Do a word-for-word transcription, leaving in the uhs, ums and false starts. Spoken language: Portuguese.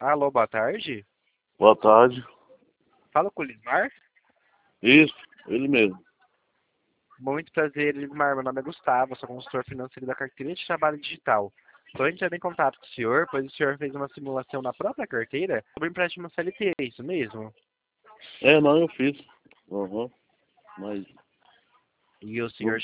Alô, boa tarde. Boa tarde. Fala com o Lismar. Isso, ele mesmo. Muito prazer, Lismar. Meu nome é Gustavo, sou consultor financeiro da carteira de trabalho digital. Estou entrando em contato com o senhor, pois o senhor fez uma simulação na própria carteira sobre empréstimo C L T, é isso mesmo? É, não, eu fiz. Uhum. Mas E o senhor